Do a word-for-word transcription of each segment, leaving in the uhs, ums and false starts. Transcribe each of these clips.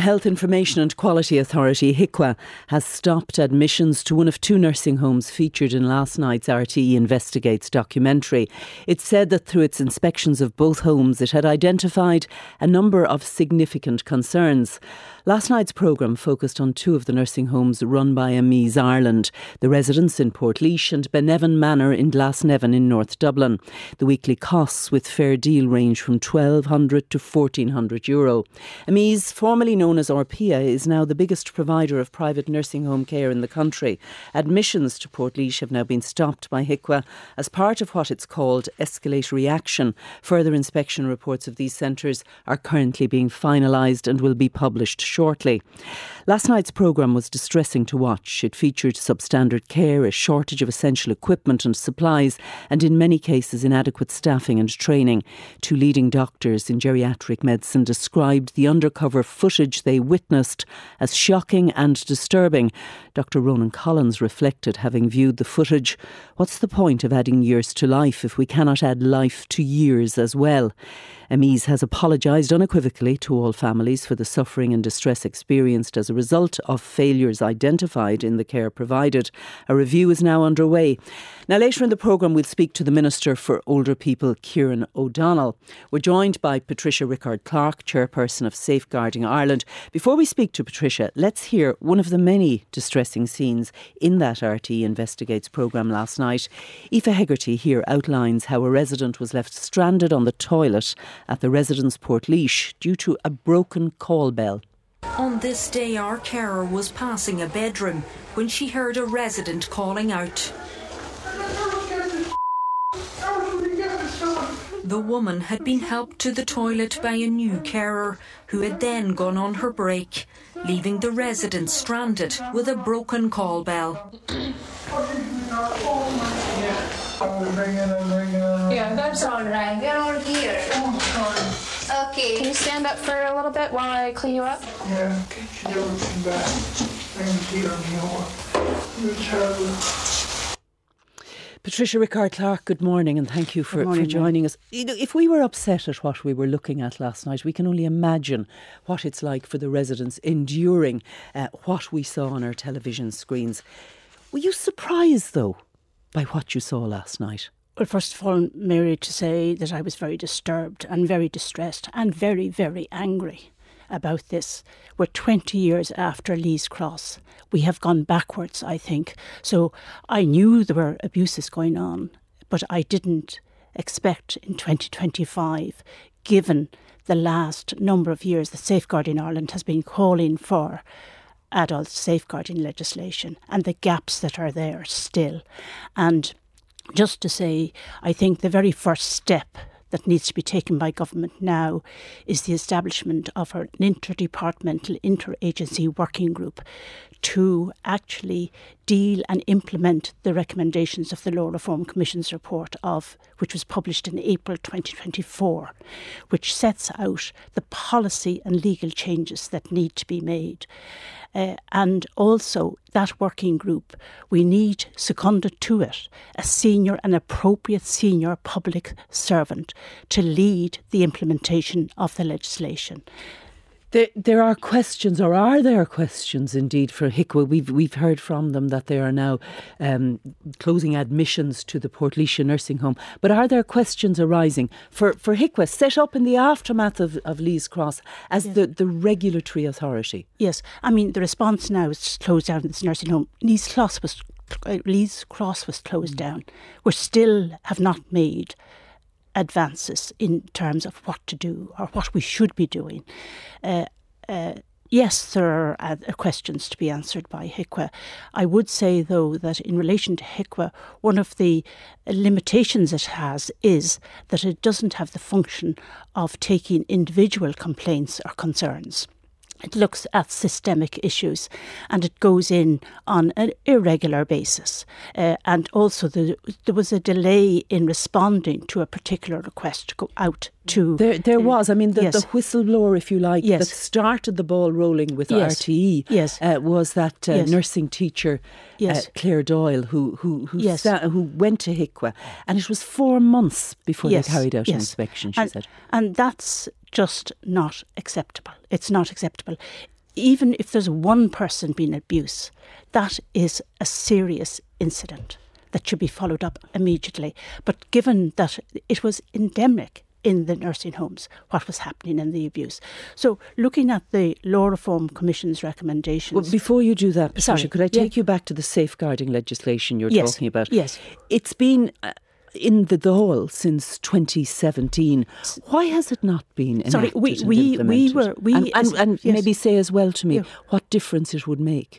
Health Information and Quality Authority, HIQA, has stopped admissions to one of two nursing homes featured in last night's R T E Investigates documentary. It said that through its inspections of both homes, it had identified a number of significant concerns. Last night's programme focused on two of the nursing homes run by Amis Ireland, the Residence in Portlaoise and Benevan Manor in Glasnevin in North Dublin. The weekly costs with Fair Deal range from twelve hundred to fourteen hundred euro. Amis, formerly known as Orpea, is now the biggest provider of private nursing home care in the country. Admissions to Portlaoise have now been stopped by HIQA as part of what it's called escalatory action. Further inspection reports of these centres are currently being finalised and will be published shortly. Last night's programme was distressing to watch. It featured substandard care, a shortage of essential equipment and supplies, and in many cases inadequate staffing and training. Two leading doctors in geriatric medicine described the undercover footage they witnessed as shocking and disturbing. Doctor Ronan Collins reflected, having viewed the footage, what's the point of adding years to life if we cannot add life to years as well? Amis has apologised unequivocally to all families for the suffering and distress experienced as a result of failures identified in the care provided. A review is now underway. Now, later in the programme, we'll speak to the Minister for Older People, Kieran O'Donnell. We're joined by Patricia Rickard-Clark, Chairperson of Safeguarding Ireland. Before we speak to Patricia, let's hear one of the many distressing scenes in that R T E Investigates programme last night. Aoife Hegarty here outlines how a resident was left stranded on the toilet at the Residence Portlaoise due to a broken call bell. On this day, our carer was passing a bedroom when she heard a resident calling out. The woman had been helped to the toilet by a new carer who had then gone on her break, leaving the resident stranded with a broken call bell. Yeah, that's all right. We're all here. Oh, okay. Can you stand up for a little bit while I clean you up? Yeah, get you everything back. Patricia Rickard-Clark, good morning and thank you for, morning, for joining us. You know, if we were upset at what we were looking at last night, we can only imagine what it's like for the residents enduring uh, what we saw on our television screens. Were you surprised, though, by what you saw last night? Well, first of all, Mary, to say that I was very disturbed and very distressed and very, very angry about this. We're twenty years after Lees Cross. We have gone backwards, I think. So I knew there were abuses going on, but I didn't expect in twenty twenty-five, given the last number of years that Safeguarding Ireland has been calling for adult safeguarding legislation and the gaps that are there still. And just to say, I think the very first step that needs to be taken by government now is the establishment of an interdepartmental, interagency working group to actually deal and implement the recommendations of the Law Reform Commission's report, of which was published in April twenty twenty-four, which sets out the policy and legal changes that need to be made. Uh, and also that working group, we need seconded to it a senior, an appropriate senior public servant to lead the implementation of the legislation. There, there are questions, or are there questions indeed for HIQA? We've we've heard from them that they are now um, closing admissions to the Portlaoise nursing home. But are there questions arising for, for HIQA, set up in the aftermath of, of Lees Cross as yes. the, the regulatory authority? Yes, I mean the response now is to close down this nursing home. Lees Cross was uh, Lees Cross was closed mm. down. We still have not made advances in terms of what to do or what we should be doing. Uh, uh, yes, there are uh, questions to be answered by HIQA. I would say, though, that in relation to HIQA, one of the limitations it has is that it doesn't have the function of taking individual complaints or concerns. It looks at systemic issues and it goes in on an irregular basis. Uh, and also the, there was a delay in responding to a particular request to go out to... There there uh, was. I mean, the, yes. the whistleblower, if you like, yes. that started the ball rolling with yes. R T E yes. uh, was that uh, yes. nursing teacher, yes. uh, Claire Doyle, who who who, yes. sa- who went to HIQA. And it was four months before yes. they carried out yes. an inspection, she and, said. And that's just not acceptable. It's not acceptable. even if there's one person being abused, that is a serious incident that should be followed up immediately. But given that it was endemic in the nursing homes, what was happening in the abuse. So looking at the Law Reform Commission's recommendations... Well, before you do that, Patricia, Sorry, could I take yeah. you back to the safeguarding legislation you're yes, talking about? Yes. It's been uh, in the Dáil since twenty seventeen. Why has it not been enacted Sorry, we, and we, implemented? we were... We, and and, as, and yes. maybe say as well to me yeah. what difference it would make.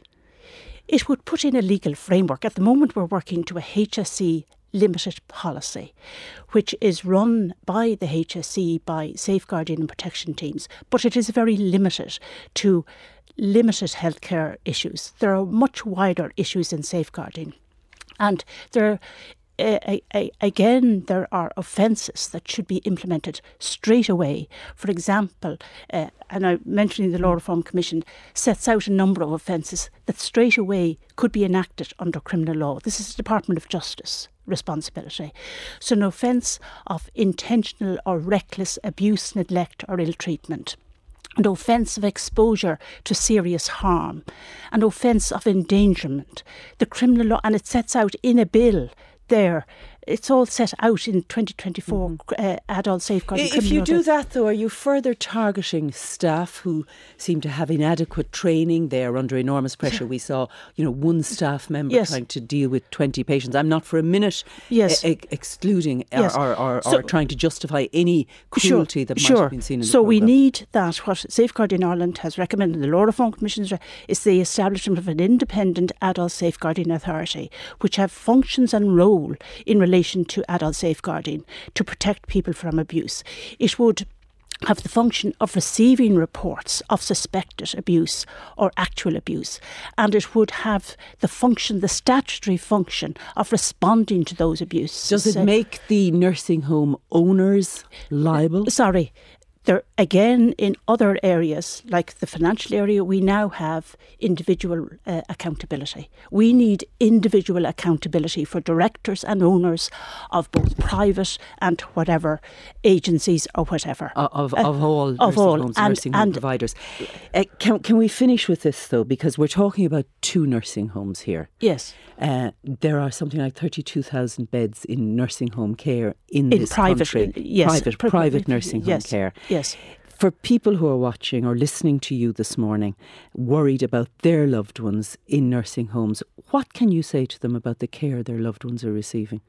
It would put in a legal framework. At the moment we're working to a H S E limited policy, which is run by the H S E, by safeguarding and protection teams, but it is very limited to limited healthcare issues. There are much wider issues in safeguarding, and there Uh, uh, again, there are offences that should be implemented straight away. For example, uh, and I'm mentioning the Law Reform Commission sets out a number of offences that straight away could be enacted under criminal law. This is the Department of Justice responsibility. So an offence of intentional or reckless abuse, neglect or ill treatment, an offence of exposure to serious harm, an offence of endangerment. The criminal law, and it sets out in a bill there, it's all set out in twenty twenty-four mm. uh, adult safeguarding. If you do that, though, are you further targeting staff who seem to have inadequate training? They are under enormous pressure. We saw, you know, one staff member yes. trying to deal with twenty patients. I'm not for a minute yes. e- excluding yes. or, or, or, so, or trying to justify any cruelty sure, that might sure. have been seen in the So programme. we need that. What Safeguarding Ireland has recommended, the Law Reform Commission, is the establishment of an independent adult safeguarding authority, which have functions and role in relation to adult safeguarding to protect people from abuse. It would have the function of receiving reports of suspected abuse or actual abuse, and it would have the function, the statutory function of responding to those abuses. Does it make the nursing home owners liable? Sorry. There, again, in other areas, like the financial area, we now have individual uh, accountability. We need individual accountability for directors and owners of both private and whatever agencies or whatever. Of, of, uh, of all of nursing all. homes, and, nursing home and, providers. Uh, can, can we finish with this, though? Because we're talking about two nursing homes here. Yes. Uh, there are something like thirty-two thousand beds in nursing home care in, in this private, country. Yes, private, pri- private nursing home yes, care. Yes. For people who are watching or listening to you this morning, worried about their loved ones in nursing homes, what can you say to them about the care their loved ones are receiving?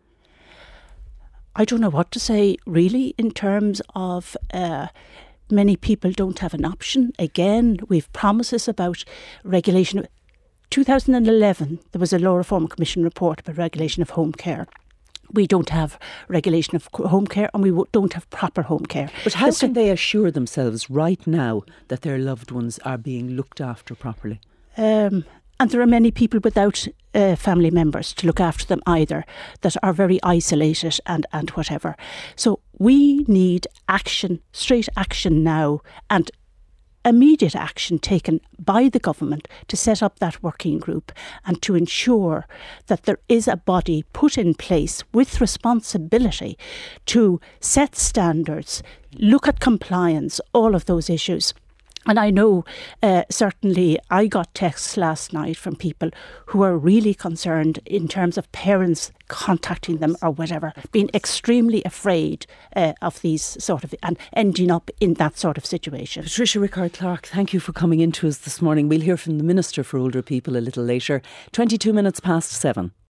I don't know what to say, really, in terms of uh, many people don't have an option. Again, we've promises about regulation. two thousand eleven, there was a Law Reform Commission report about regulation of home care. We don't have regulation of home care, and we don't have proper home care. But how can they assure themselves right now that their loved ones are being looked after properly? Um, and there are many people without uh, family members to look after them either, that are very isolated and, and whatever. So we need action, straight action now, and immediate action taken by the government to set up that working group and to ensure that there is a body put in place with responsibility to set standards, look at compliance, all of those issues. And I know uh, certainly I got texts last night from people who are really concerned in terms of parents contacting them or whatever, being extremely afraid uh, of these sort of, and ending up in that sort of situation. Patricia Rickard-Clark, thank you for coming in to us this morning. We'll hear from the Minister for Older People a little later. twenty-two minutes past seven.